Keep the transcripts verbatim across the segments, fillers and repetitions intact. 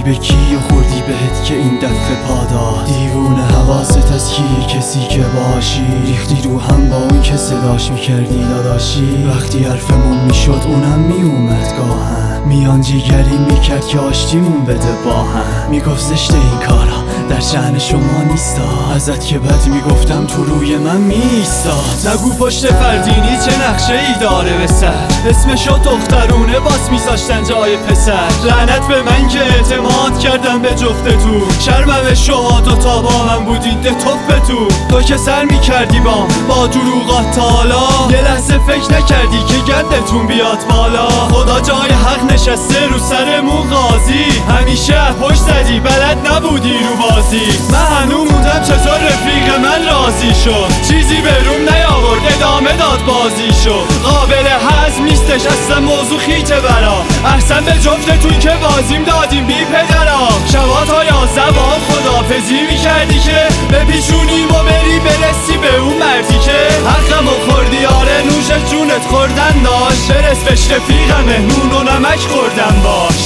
رفتی به کی و خوردی بهت که این دفعه پاداد؟ دیوونه حواست از کی کسی که باشی؟ ریختی رو هم با اون که صداش میکردی داداشی. وقتی حرفمون میشد اونم میومد گاهن، میان جیگری میکرد که آشتیمون بده با هم. میگفت زشته این کارا در شأن شما نیستا، ازت که بد میگفتم تو روی من میستا. نگو پشت فردینی چه نقشه ای داره به سر، اسمشو دخترونه باس میذاشتن جای پسر. لعنت به من که اعتماد کردم به جفتتون، شرمم شما دوتا با من بودین ده توپ تو. تو که سر میکردی با با دروغات تالا، یه لحظه فکر نکردی که گندتون بیاد بالا. خدا جای حق نشسته رو سرمون قاضی، همیشه پشت زدی بلد نبودی رو بازی. من هنو موندم چطور رفیق من راضی شد، چیزی به روم نیاورد ادامه داد بازی شد. قابل هضم نیستش اصلا موضوع خیته برا، احسن به جفتتون که بازیم دادیم بی پدرا. شبا تا یازده با هم خدافزی میکردی که بپیچونیم و بری برسی به اون مردی که حقمو خوردی. آره نوش جونت خوردن داشت، برس بهش رفیقمه نون و نمک خوردن باش.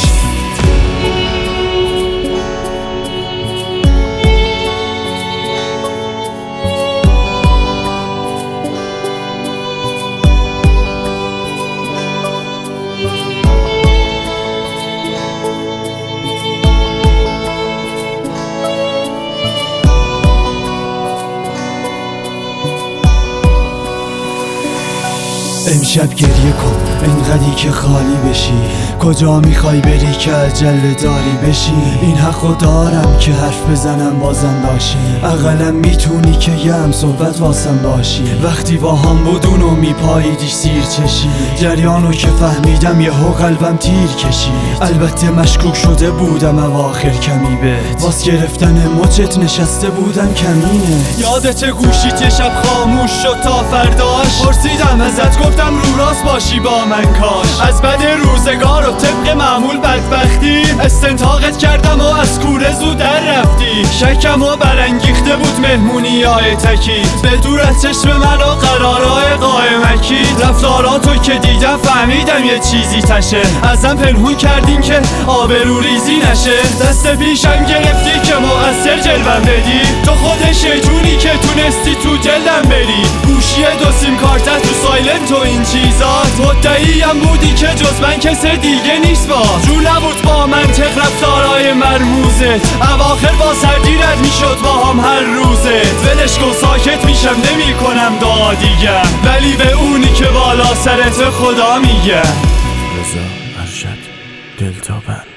امشب گریه کن اینقدی که خالی بشی، کجا میخوای بری که عجله داری بشی؟ این حقو دارم که حرف بزنم بازم داشی، اقلا میتونی که یه هم صحبت واسم باشی. وقتی با هم بودونو میپاییدیش سیر چشی، جریانو که فهمیدم یهو قلبم تیر کشی. البته مشکوک شده بودم اواخر کمی بهت، واس گرفتن مچت نشسته بودم کمینه. یادت گوشیت یه شب خاموش شد تا فرداش، پرسیدم ازت گفتم رو راست باشی با من کاش. از بد روزگار و طبق معمول بدبختی استنتاقت کردم و از کوره زود در رفتی. شکم و برانگیخته بود مهمونی های تکی، به دور از چشم من و قرارای قائمکی. رفتاراتو که دیدم فهمیدم یه چیزی تشه، ازم پنهون کردین که آبرو ریزی نشه. دست پیشم گرفتی که مقصر جلوم بدی، تو خود شیطونی که تونستی تو جلدم بری. گوشی دو سیم کارتت تو سایلنت و این چیزات، مدعیم بودی که جز من کس دیگه نیست. با جور نبود با منطق رفتارای مرموزت، اواخر با سردیرت میشد با هم هر روزه. ولش کن ساکت میشم نمی کنم دعا دیگه، ولی به اونی که بالا سرت خدا میگه. رضا ارشد دلتابند.